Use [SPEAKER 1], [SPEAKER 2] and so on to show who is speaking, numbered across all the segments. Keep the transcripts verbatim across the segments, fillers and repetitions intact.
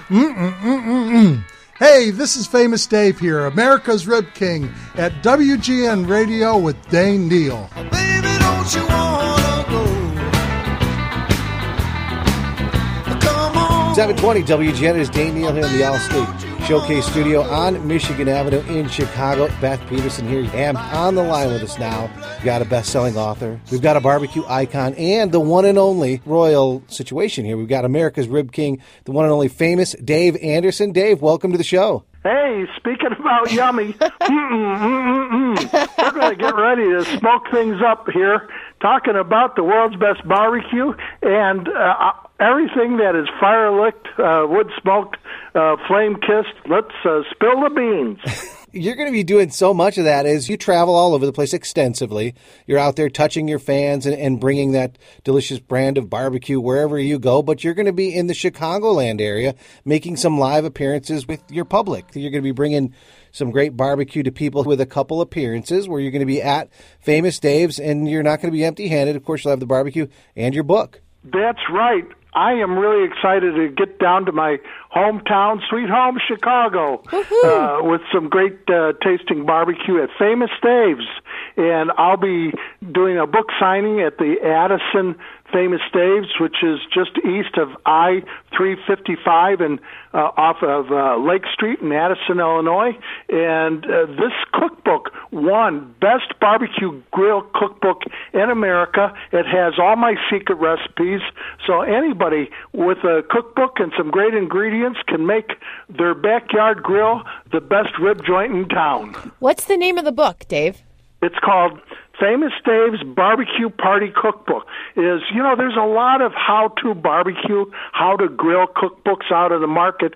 [SPEAKER 1] Mm-mm-mm-mm-mm. Hey, this is Famous Dave here, America's Rib King at W G N Radio with Dane Neal.
[SPEAKER 2] Baby, don't you wanna go? Come on.
[SPEAKER 3] seven twenty W G N is Dane Neal here in the Allstate Showcase Studio on Michigan Avenue in Chicago. Beth Peterson here. And on the line with us now, we've got a best-selling author. We've got a barbecue icon and the one and only royal situation here. We've got America's Rib King, the one and only Famous Dave Anderson. Dave, welcome to the show.
[SPEAKER 4] Hey, speaking about yummy, mm-mm, mm-mm, mm. We're going to get ready to smoke things up here, talking about the world's best barbecue and uh, everything that is fire-licked, uh, wood-smoked, uh, flame-kissed. Let's uh, spill the beans.
[SPEAKER 3] You're going to be doing so much of that as you travel all over the place extensively. You're out there touching your fans and, and bringing that delicious brand of barbecue wherever you go, but you're going to be in the Chicagoland area making some live appearances with your public. You're going to be bringing some great barbecue to people with a couple appearances where you're going to be at Famous Dave's, and you're not going to be empty-handed. Of course, you'll have the barbecue and your book.
[SPEAKER 4] That's right. I am really excited to get down to my hometown, sweet home, Chicago, uh, with some great uh, tasting barbecue at Famous Dave's. And I'll be doing a book signing at the Addison Famous Dave's, which is just east of I three fifty-five and uh, off of uh, Lake Street in Addison, Illinois. And uh, this cookbook won Best Barbecue Grill Cookbook in America. It has all my secret recipes, so anybody with a cookbook and some great ingredients can make their backyard grill the best rib joint in town.
[SPEAKER 5] What's the name of the book, Dave?
[SPEAKER 4] It's called Famous Dave's Barbecue Party Cookbook. Is, you know, there's a lot of how-to barbecue, how-to-grill cookbooks out of the market.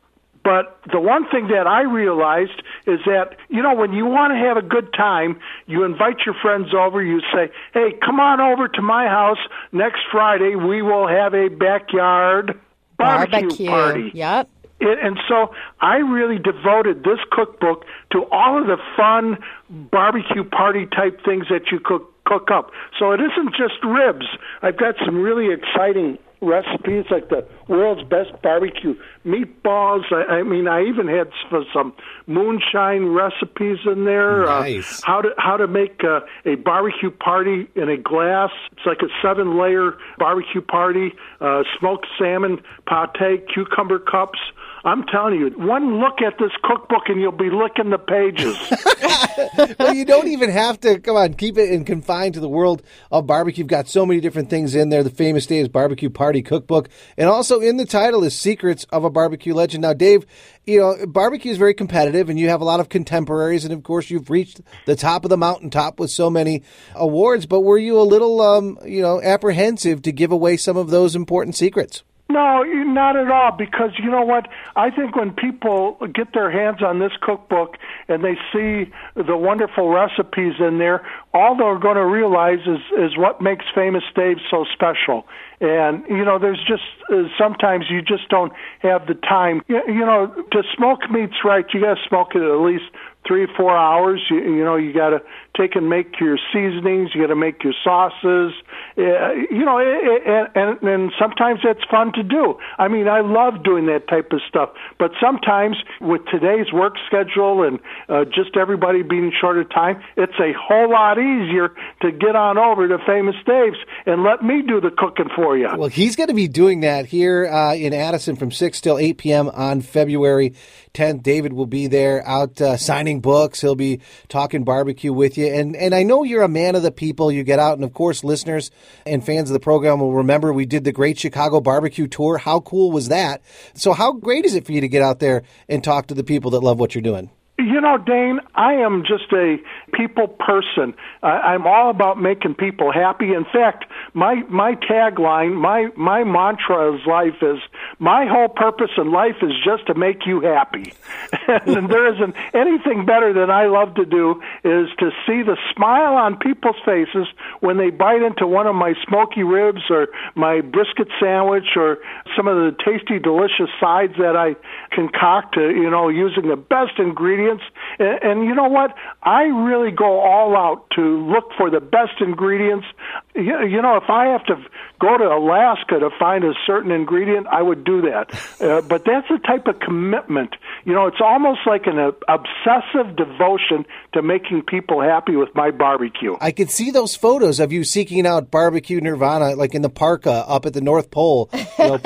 [SPEAKER 4] But the one thing that I realized is that, you know, when you want to have a good time, you invite your friends over, you say, hey, come on over to my house next Friday. We will have a backyard barbecue,
[SPEAKER 5] Barbecue.
[SPEAKER 4] party.
[SPEAKER 5] Yep.
[SPEAKER 4] And so I really devoted this cookbook to all of the fun barbecue party type things that you cook cook up. So it isn't just ribs. I've got some really exciting recipes like the world's best barbecue meatballs. I, I mean, I even had some moonshine recipes in there.
[SPEAKER 3] Nice.
[SPEAKER 4] Uh, how to how to make uh, a barbecue party in a glass. It's like a seven layer barbecue party. Uh, smoked salmon pate, cucumber cups. I'm telling you, one look at this cookbook and you'll be licking the pages.
[SPEAKER 3] Well, you don't even have to, come on, keep it and confined to the world of barbecue. You've got so many different things in there. The Famous Dave's Barbecue Party Cookbook. And also in the title is Secrets of a Barbecue Legend. Now, Dave, you know, barbecue is very competitive and you have a lot of contemporaries. And, of course, you've reached the top of the mountaintop with so many awards. But were you a little, um, you know, apprehensive to give away some of those important secrets?
[SPEAKER 4] No, not at all, because you know what? I think when people get their hands on this cookbook and they see the wonderful recipes in there, all they're going to realize is, is what makes Famous Dave so special. And, you know, there's just, uh, sometimes you just don't have the time. You, you know, to smoke meats right, you got to smoke it at least three, four hours. You, you know, you got to take and make your seasonings. You got to make your sauces. Uh, you know, and, and, and sometimes it's fun to do. I mean, I love doing that type of stuff. But sometimes with today's work schedule and uh, just everybody being short of time, it's a whole lot easier to get on over to Famous Dave's and let me do the cooking for you.
[SPEAKER 3] Well, he's going to be doing that here uh, in Addison from six till eight p.m. on February tenth. David will be there out uh, signing books. He'll be talking barbecue with you. And and I know you're a man of the people. You get out, and of course, listeners and fans of the program will remember we did the Great Chicago Barbecue Tour. How cool was that? So how great is it for you to get out there and talk to the people that love what you're doing?
[SPEAKER 4] You know, Dane, I am just a people person. Uh, I'm all about making people happy. In fact, my my tagline, my my mantra of life is, my whole purpose in life is just to make you happy. And there isn't anything better than I love to do is to see the smile on people's faces when they bite into one of my smoky ribs or my brisket sandwich or some of the tasty, delicious sides that I concoct, uh, you know, using the best ingredients. And, and you know what? I really go all out to look for the best ingredients. You, you know, if I have to go to Alaska to find a certain ingredient, I would do do that. Uh, but that's the type of commitment. You know, it's almost like an uh, obsessive devotion to making people happy with my barbecue.
[SPEAKER 3] I could see those photos of you seeking out barbecue nirvana, like in the parka up at the North Pole. You know.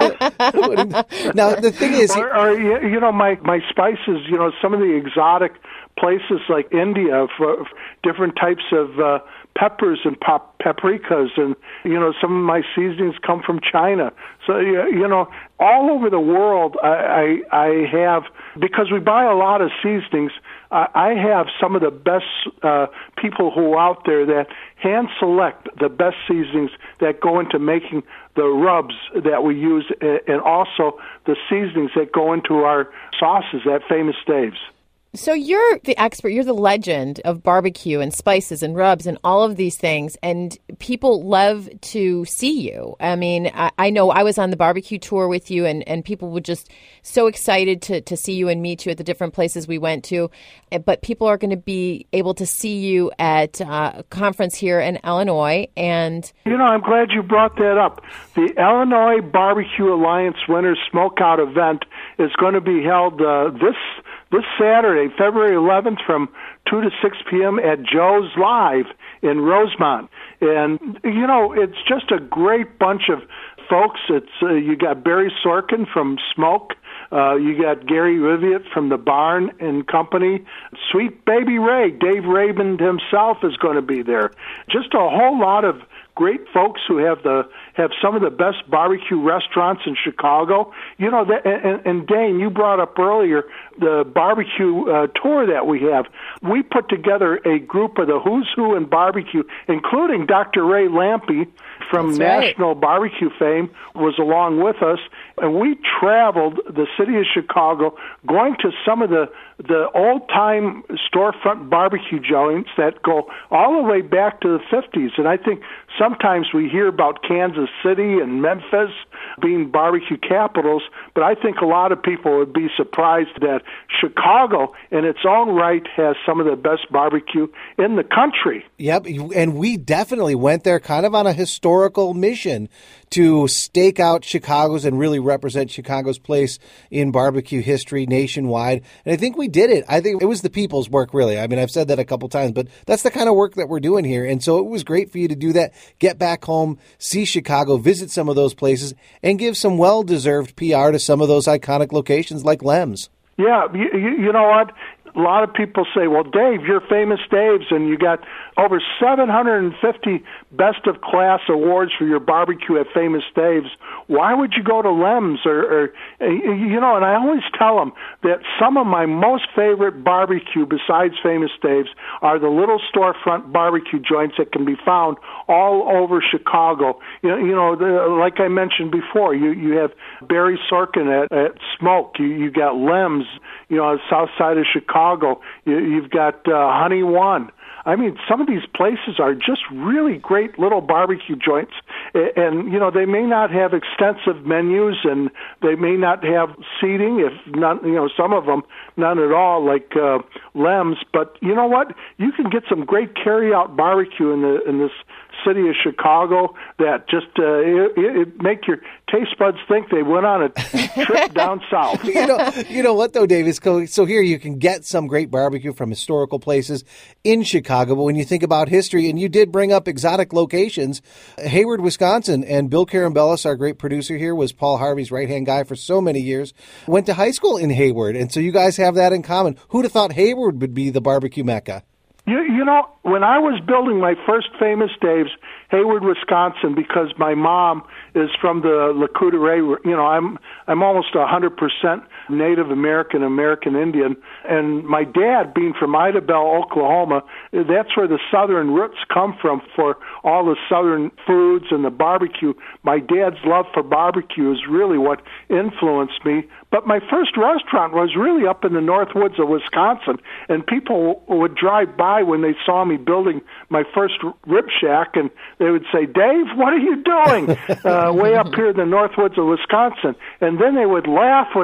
[SPEAKER 3] Now, the thing is...
[SPEAKER 4] Or, or, you know, my, my spices, you know, some of the exotic places like India for, for different types of uh, peppers and pop, paprikas, and, you know, some of my seasonings come from China. So, you know, all over the world I, I, I have, because we buy a lot of seasonings, I, I have some of the best uh, people who are out there that hand select the best seasonings that go into making the rubs that we use, and also the seasonings that go into our sauces at Famous Dave's.
[SPEAKER 5] So you're the expert, you're the legend of barbecue and spices and rubs and all of these things, and people love to see you. I mean, I, I know I was on the barbecue tour with you, and, and people were just so excited to, to see you and meet you at the different places we went to. But people are going to be able to see you at uh, a conference here in Illinois. And
[SPEAKER 4] you know, I'm glad you brought that up. The Illinois Barbecue Alliance Winter Smokeout event is going to be held uh, this This Saturday, February eleventh, from two to six p.m. at Joe's Live in Rosemont. And, you know, it's just a great bunch of folks. It's uh, you got Barry Sorkin from Smoke. Uh, you got Gary Riviat from the Barn and Company. Sweet Baby Ray, Dave Raymond himself is going to be there. Just a whole lot of great folks who have the have some of the best barbecue restaurants in Chicago. You know, that, and, and Dane, you brought up earlier the barbecue uh, tour that we have. We put together a group of the who's who in barbecue, including Doctor Ray Lampe from
[SPEAKER 5] That's right.
[SPEAKER 4] National Barbecue fame, was along with us, and we traveled the city of Chicago, going to some of the the old-time storefront barbecue joints that go all the way back to the fifties. And I think sometimes we hear about Kansas City and Memphis being barbecue capitals, but I think a lot of people would be surprised that Chicago, in its own right, has some of the best barbecue in the country.
[SPEAKER 3] Yep, and we definitely went there kind of on a historical mission to stake out Chicago's and really represent Chicago's place in barbecue history nationwide. And I think we did it. I think it was the people's work, really. I mean, I've said that a couple times, but that's the kind of work that we're doing here. And so it was great for you to do that, get back home, see Chicago, visit some of those places, and give some well-deserved P R to some of those iconic locations like Lem's.
[SPEAKER 4] Yeah, you, you know what? A lot of people say, well, Dave, you're Famous Dave's, and you got over seven hundred fifty Best of Class awards for your barbecue at Famous Dave's. Why would you go to Lem's? Or, or, you know, and I always tell them that some of my most favorite barbecue besides Famous Dave's are the little storefront barbecue joints that can be found all over Chicago. You know, you know the, like I mentioned before, you, you have Barry Sorkin at, at Smoke. You, you got Lem's, you know, on the south side of Chicago. You, you've got uh, Honey One. I mean, some of these places are just really great little barbecue joints, and, you know, they may not have extensive menus, and they may not have seating, if not, you know, some of them, none at all, like uh, Lem's, but you know what? You can get some great carry-out barbecue in the in this city of Chicago that just uh, it, it make your taste buds think they went on a trip down south.
[SPEAKER 3] You know, you know what though, Davis? So here you can get some great barbecue from historical places in Chicago, but when you think about history, and you did bring up exotic locations, Hayward, Wisconsin, and Bill Carambellis, our great producer here, was Paul Harvey's right-hand guy for so many years, went to high school in Hayward, and so you guys have that in common. Who'd have thought Hayward would be the barbecue mecca?
[SPEAKER 4] You, you know, when I was building my first Famous Dave's, Hayward, Wisconsin, because my mom is from the Lakota Ray, you know, I'm I'm almost one hundred percent Native American, American Indian, and my dad, being from Idabel, Oklahoma, that's where the southern roots come from for all the southern foods and the barbecue. My dad's love for barbecue is really what influenced me. But my first restaurant was really up in the north woods of Wisconsin, and people would drive by when they saw me building my first rib shack, and they would say, "Dave, what are you doing uh, way up here in the north woods of Wisconsin?" And then they would laugh when I would tell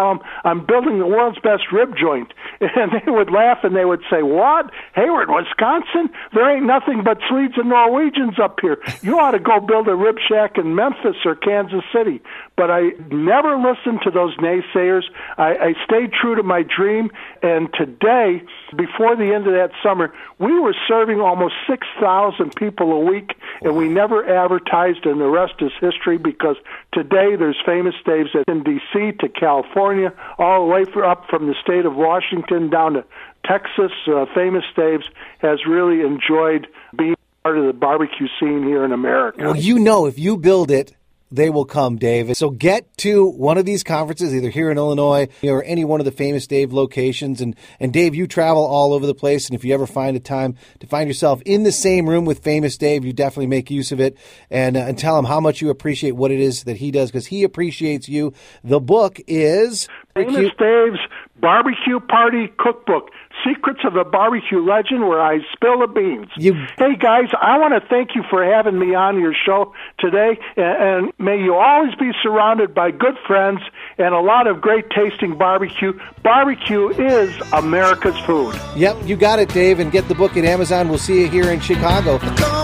[SPEAKER 4] tell them I'm building the world's best rib joint. And they would laugh and they would say, what? Hayward, Wisconsin? There ain't nothing but Swedes and Norwegians up here. You ought to go build a rib shack in Memphis or Kansas City. But I never listened to those naysayers. I, I stayed true to my dream. And today, before the end of that summer, we were serving almost six thousand people a week, and we never advertised, and the rest is history, because today there's Famous Dave's in D C to California, all the way for, up from the state of Washington down to Texas. Uh, Famous Dave's has really enjoyed being part of the barbecue scene here in America.
[SPEAKER 3] Well, you know, if you build it, they will come, Dave. So get to one of these conferences, either here in Illinois or any one of the Famous Dave locations. And, and Dave, you travel all over the place, and if you ever find a time to find yourself in the same room with Famous Dave, you definitely make use of it, and, uh, and tell him how much you appreciate what it is that he does, because he appreciates you. The book is
[SPEAKER 4] Famous Dave's Barbecue Party Cookbook, Secrets of a Barbecue Legend, where I spill the beans.
[SPEAKER 3] You...
[SPEAKER 4] Hey, guys, I want to thank you for having me on your show today, and, and may you always be surrounded by good friends and a lot of great tasting barbecue. Barbecue is America's food.
[SPEAKER 3] Yep, you got it, Dave, and get the book at Amazon. We'll see you here in Chicago.
[SPEAKER 2] Come